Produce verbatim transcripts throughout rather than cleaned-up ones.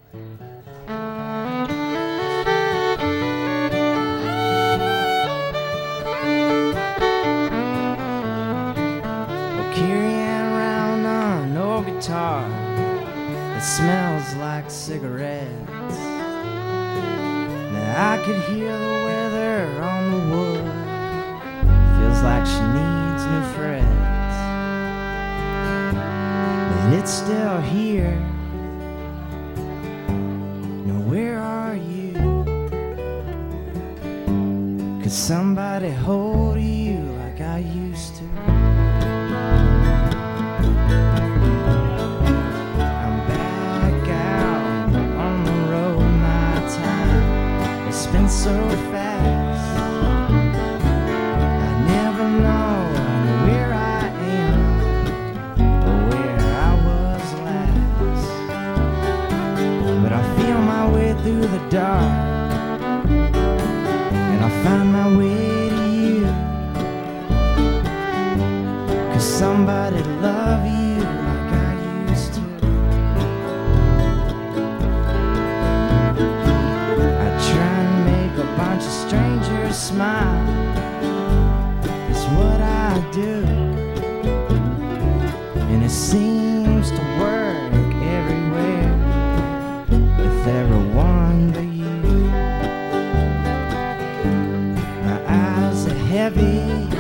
Carrying around an old guitar that smells like cigarettes. Now I could hear the weather on the wood. Feels like she needs new frets, but it's still here. Now where are you? Could somebody hold you like I used to? Been so fast, I never know where I am or where I was last. But I feel my way through the dark, and I find my way to you. 'Cause somebody love you like I used to. Bunch of strangers smile, it's what I do, and it seems to work everywhere with everyone but you. My eyes are heavy,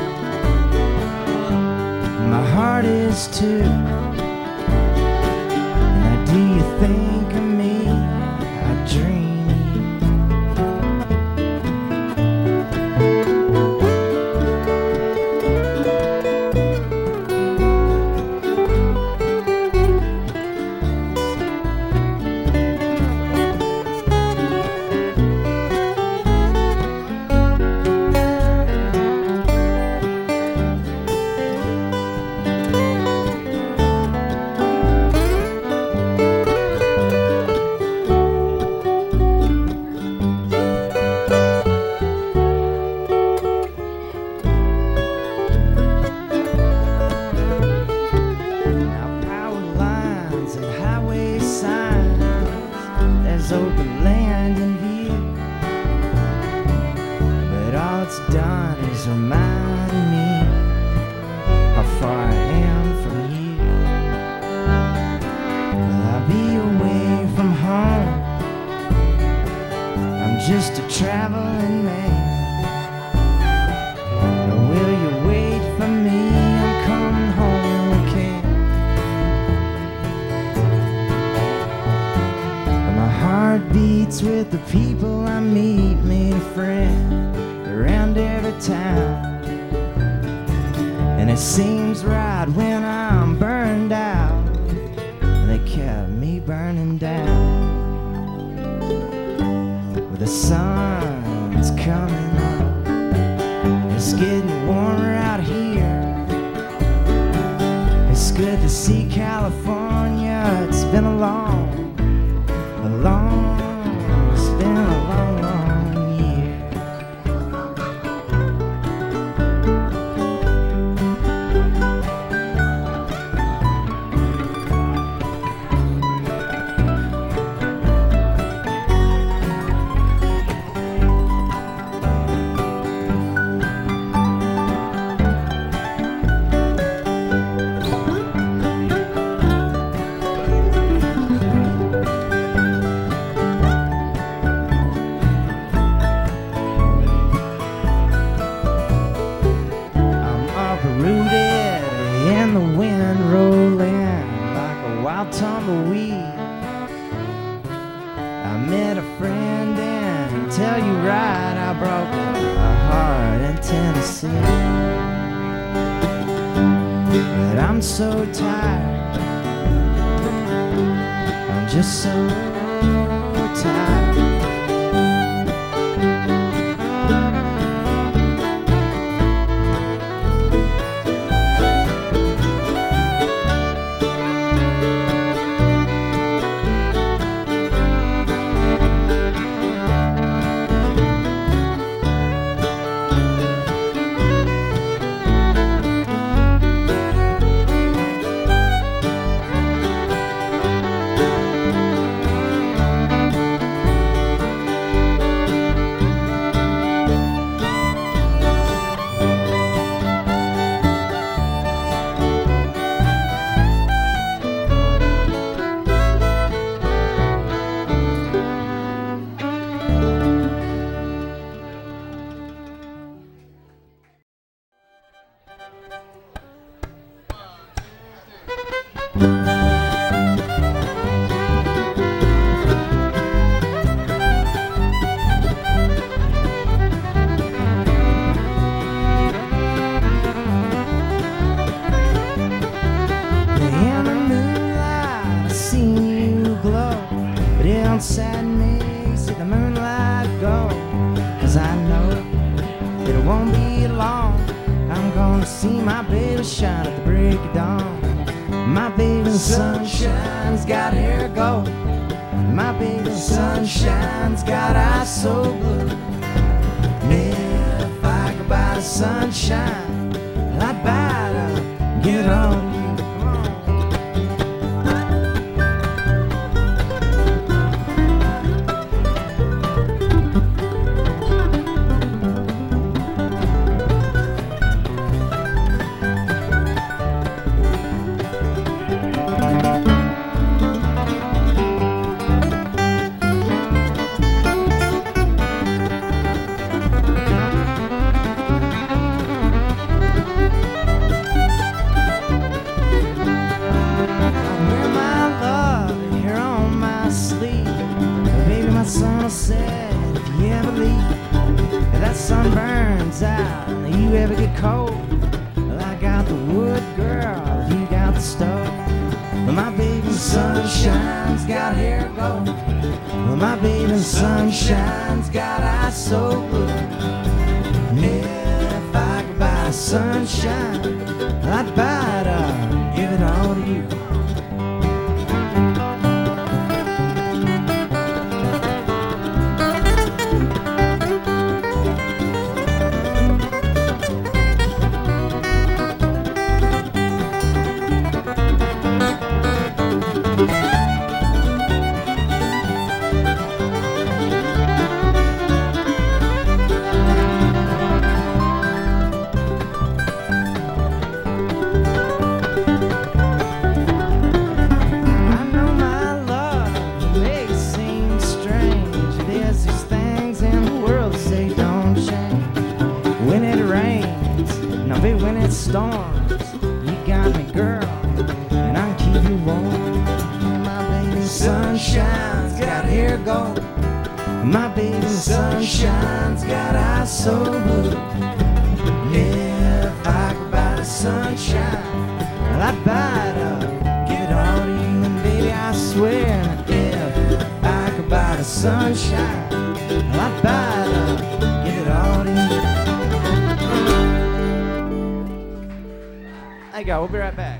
my heart is too. And now do you think of me? I dream. Open land in view, but all it's done is remind me how far I am from you. Will I be away from home? I'm just a traveling man. Or will you wait for me? I'm coming home again. Heart beats with the people I meet, made a friend around every town. And it seems right when I'm burned out, they kept me burning down. Well, the sun's coming up, it's getting warmer out here. It's good to see California, it's been a long A long, it's been a long, long year. Rooted in the wind, rolling like a wild tumbleweed. I met a friend and tell you right, I broke a heart in Tennessee. But I'm so tired, I'm just so tired. don't sadden me, see the moonlight go. Cause I know it won't be long, I'm gonna see my baby shine at the break of dawn. My baby's sunshine's got hair gold. My baby's sunshine's got eyes so blue. And if I could buy the sunshine, I'd buy it up, get it on. Said, if you ever leave, if that sun burns out and you ever get cold, well, I got the wood, girl, if you got the stove. Well, my baby's sunshine's got hair gold. Well, my baby's sunshine's got eyes so blue. And if I could buy sunshine, I'd buy it up, give it all to you. When it storms, you got me, girl, and I can keep you warm. My baby's sunshine's got hair gold. My baby's sunshine's got eyes so blue. If I could buy the sunshine, well, I'd buy it up, give it all to you. And baby, I swear, if I could buy the sunshine, well, I'd buy it up, give it all to you. There you go, we'll be right back.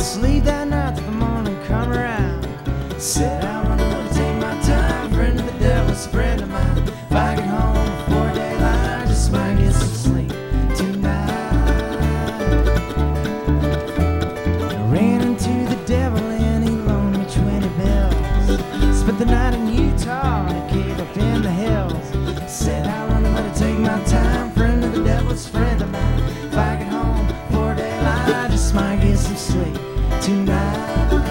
sleep that night till the morning come around. Said I run away to take my time, friend of the devil's friend of mine. If I get home before daylight, I just might get some sleep tonight. I ran into the devil and he loaned me twenty bills. Spent the night in Utah and a cave up in the hills. Said I run away to take my time, friend of the devil's friend of mine. If I get home before daylight, I just might get some sleep tonight.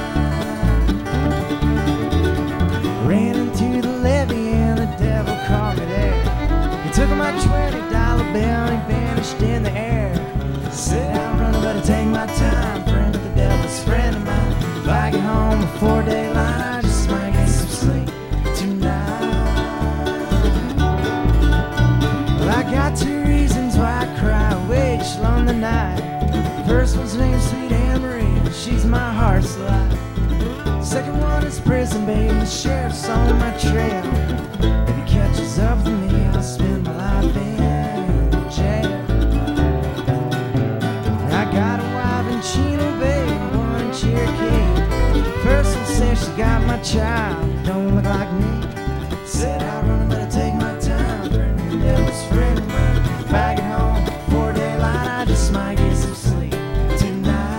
Ran into the levee and the devil caught me there. He took my twenty dollar bill and he vanished in the air. Said I run away to take my time, friend of the devil's friend of mine. If I get home before daylight, I just might get some sleep tonight. Well, I got two reasons why I cry away each long the night. First one's named Sweet Anne Marie, she's my heart's delight. Second one is prison, babe, the sheriff's on my trail. If he catches up with me, I'll spend my life in jail. I got a wife in Chino, babe, one in Cherokee. First one says she got my child, don't look like me. Said I run away to take my time, friend of the devil's friend of mine. If I get home before daylight, I just might get some sleep tonight.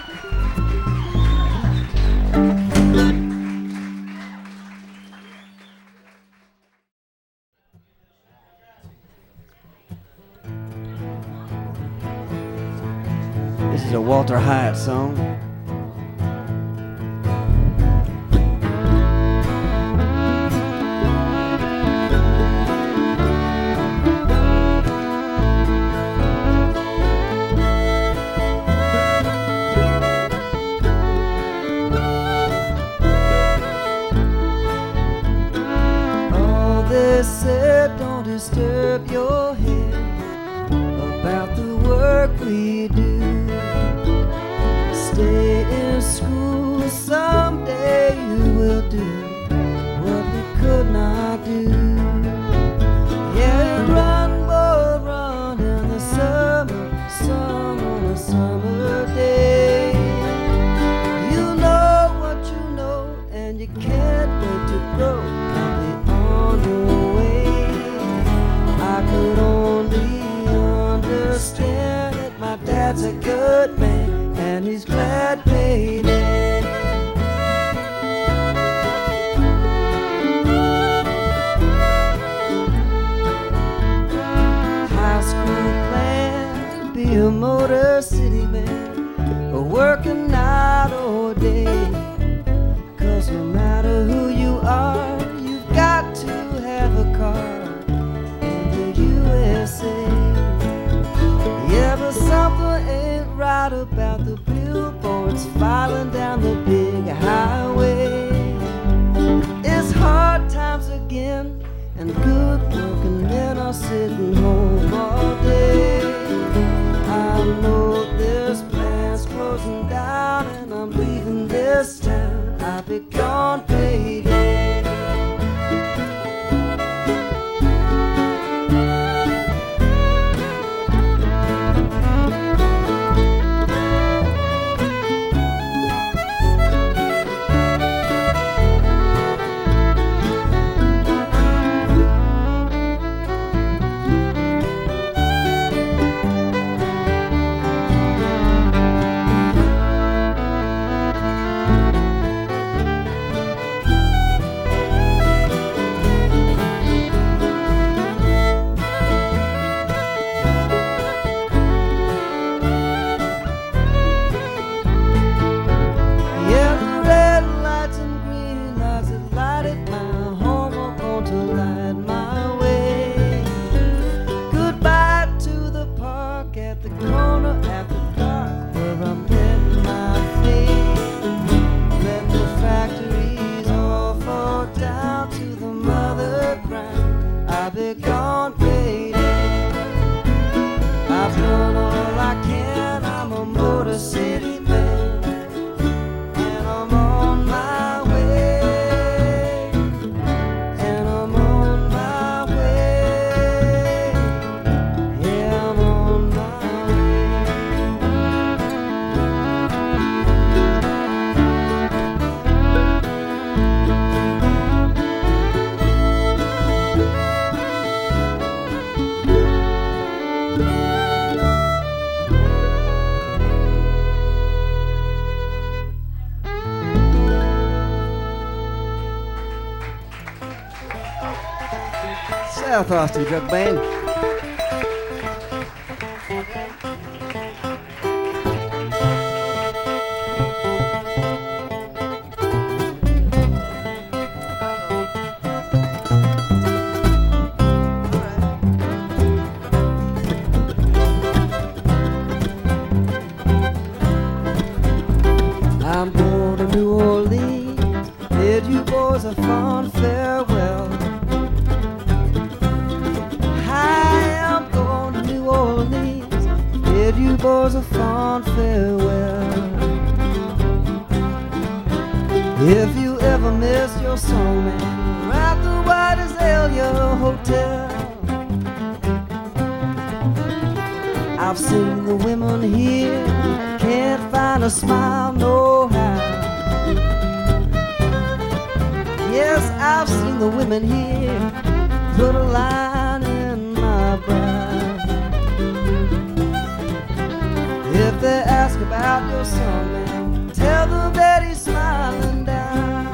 This is a Walter Hyatt song. All this said, don't disturb your head about the work we do. Stay in school, someday you will do what we could not do. Yeah, run, boy, run in the summer, sun on a summer day. You know what you know, and you can't wait to grow and be on your way. I could only understand that my dad's a good man, and he's glad payday. High school plan to be a Motor City man, working night or day. Cause no matter who you are, you've got to have a car in the U S A. Yeah, but something ain't right about the billboards filing down the big highway. It's hard times again, and good working men are sitting home all day. I know this plant's closing down, and I'm leaving this town. I'll be gone payday. South Austin Drug Band. I'm going to New Orleans, bid you boys a fond farewell. Bid you boys a fond farewell. If you ever miss your soul man, we're at the White Azalea Hotel. I've seen the women here, can't find a smile no how. Yes, I've seen the women here put a line in my brow. If they ask about your son, man, tell them that he's smiling down.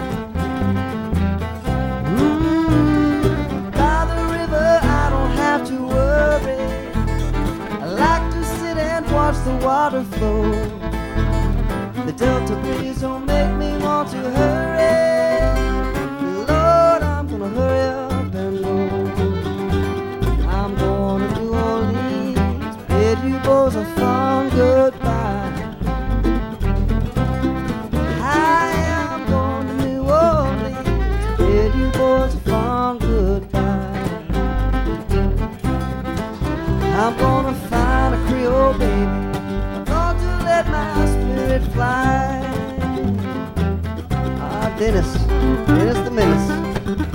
Ooh, by the river I don't have to worry. I like to sit and watch the water flow. The Delta breeze don't make me want to hurry. Lord, I'm gonna hurry up and go. I'm going to New Orleans, bid you boys a fond goodbye. I am going to New Orleans, bid you boys a fond goodbye. I'm gonna find a Creole baby, I'm going to let my spirit fly. Ah, Dennis, Dennis the Menace.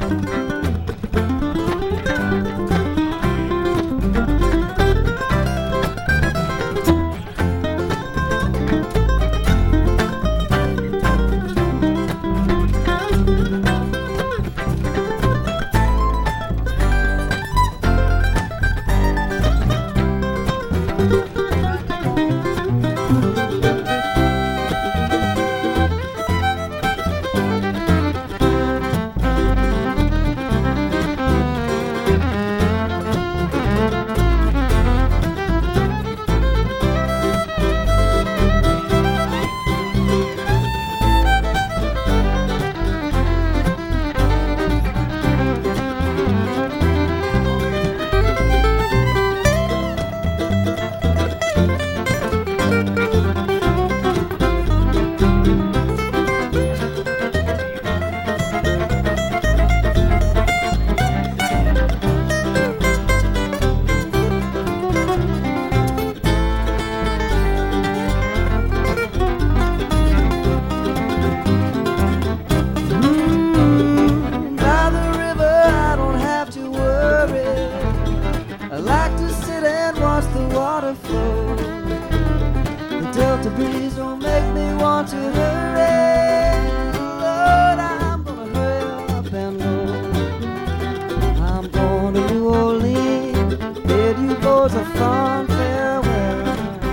I like to sit and watch the water flow. The Delta breeze don't make me want to hurry. Lord, I'm gonna hurry up and go. I'm going to New Orleans, bid you boys a fond farewell.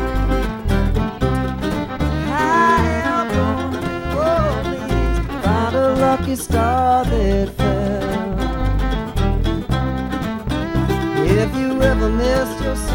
I am going to New Orleans, find a lucky star that fell. If you ever missed your